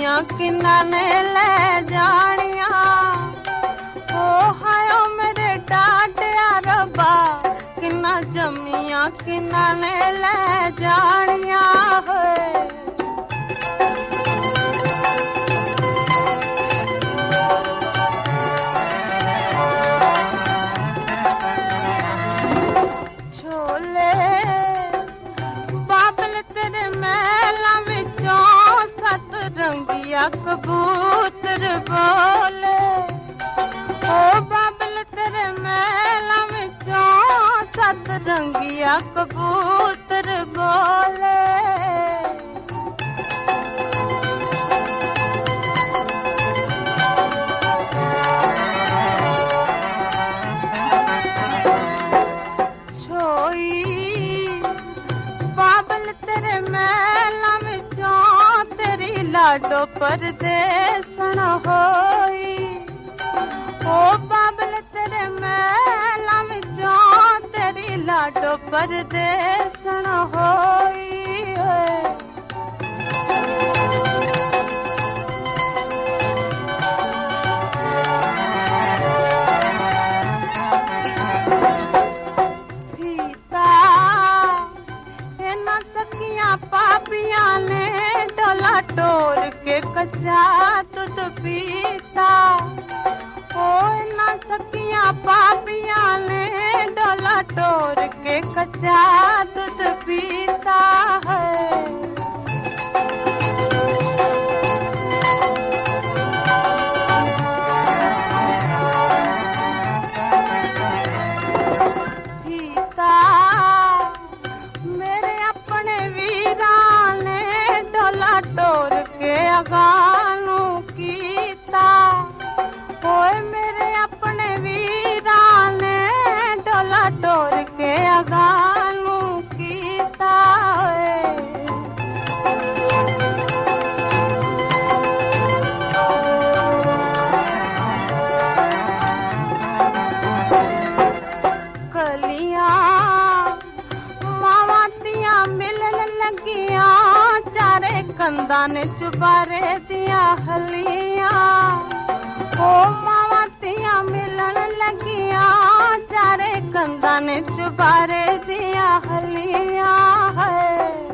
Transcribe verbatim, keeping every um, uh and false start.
जमिया किन्ना ने ले जानिया ओ हायो मेरे डाडिया रब्बा किन्ना जमिया किन्ना ने ले जानिया है छोले बाबल तेरे महला विचों सत रंगिया कबूतर बोले ओ बाबल तेरे महला विचों सत रंगिया कबूतर बोले बाबल तेरे महला विचों तेरी लाडो परदेसन होई ओ बाबल तेरे महला विचों तेरी लाडो परदेसन होई पापिया ने डोला टोर के कच्चा दूध पीता ओ ना सकिया पापिया ने डोला टोर के कच्चा दूध पीता है टोर के अगानू कीता ओए मेरे अपने वीरा ने डोला टोर के अगानू कीता कलियां मावातियां मिलन लगियां चारे कंधा ने चुबारे दिया हलियां ओ मावातियां मिलन लगियां चारे कंधा ने चुबारे दिया हलियां है